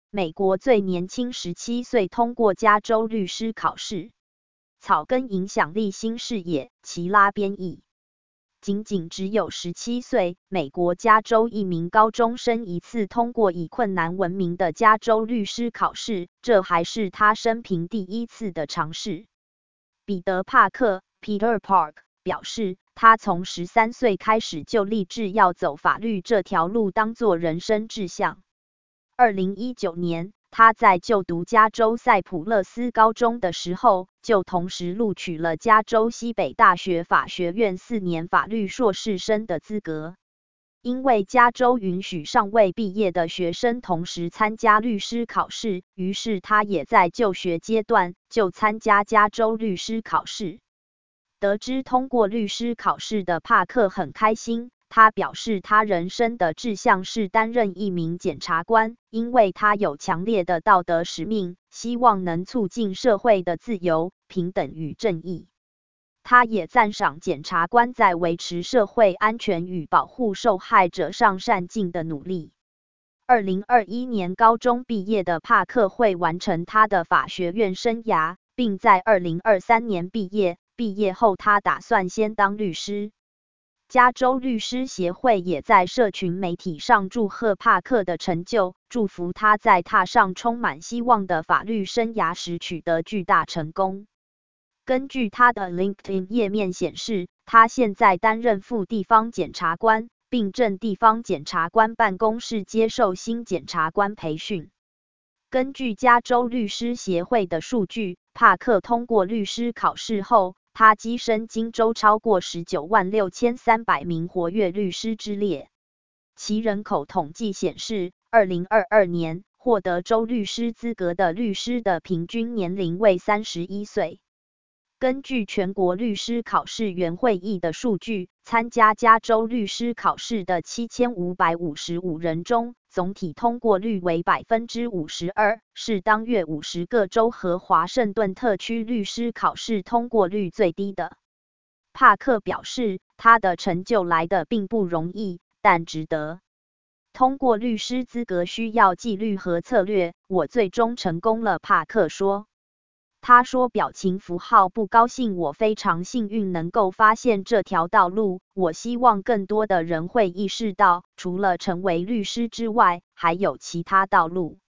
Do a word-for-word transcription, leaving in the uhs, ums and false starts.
美国最年轻十七岁通过加州律师考试。草根影响力新视野，齐拉编译。仅仅只有十七岁，美国加州一名高中生一次通过以困难闻名的加州律师考试，这还是他生平第一次的尝试。彼得·帕克 （Peter Park） 表示，他从十三岁开始就立志要走法律这条路，当作人生志向。二零一九年，他在就读加州塞浦勒斯高中的时候，就同时录取了加州西北大学法学院四年法律硕士生的资格。因为加州允许尚未毕业的学生同时参加律师考试，于是他也在就学阶段就参加加州律师考试。得知通过律师考试的帕克很开心。他表示，他人生的志向是担任一名检察官，因为他有强烈的道德使命，希望能促进社会的自由、平等与正义。他也赞赏检察官在维持社会安全与保护受害者上善尽的努力。二零二一年高中毕业的帕克会完成他的法学院生涯，并在二零二三年毕业。毕业后，他打算先当律师。加州律师协会也在社群媒体上祝贺帕克的成就，祝福他在踏上充满希望的法律生涯时取得巨大成功。根据他的 LinkedIn 页面显示，他现在担任副地方检察官，并正地方检察官办公室接受新检察官培训。根据加州律师协会的数据，帕克通过律师考试后，他跻身金州超过十九万六千三百名活跃律师之列。其人口统计显示，二零二二年获得州律师资格的律师的平均年龄为三十一岁。根据全国律师考试员会议的数据，参加加州律师考试的七千五百五十五人中，总体通过率为 百分之五十二， 是当月五十个州和华盛顿特区律师考试通过率最低的。帕克表示，他的成就来得并不容易，但值得。通过律师资格需要纪律和策略，我最终成功了，帕克说。他说表情符号不高兴，我非常幸运能够发现这条道路，我希望更多的人会意识到，除了成为律师之外，还有其他道路。